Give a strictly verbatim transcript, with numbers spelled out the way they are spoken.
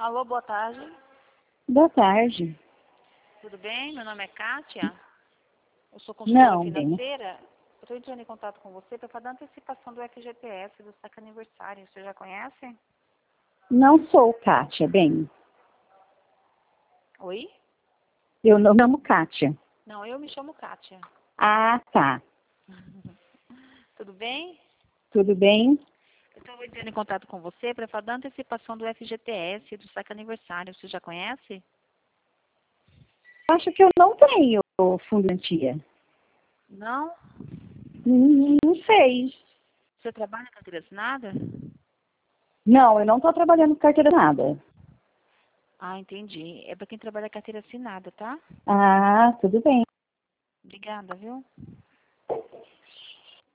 Alô, boa tarde. Boa tarde. Tudo bem? Meu nome é Kátia. Eu sou consultora Não, bem. financeira. Eu estou entrando em contato com você para fazer a antecipação do F G T S do saque aniversário. Você já conhece? Não sou Kátia, bem. Oi? Eu não me chamo Kátia. Não, eu me chamo Kátia. Ah, tá. Tudo bem? Tudo bem? Eu estou entrando em contato com você para fazer a antecipação do F G T S do saque aniversário. Você já conhece? Acho que eu não tenho fundo de garantia. Não? Hum, Não sei. Você trabalha com carteira assinada? Não, eu não estou trabalhando com carteira nada. Ah, entendi. É para quem trabalha com carteira assinada, tá? Ah, tudo bem. Obrigada, viu?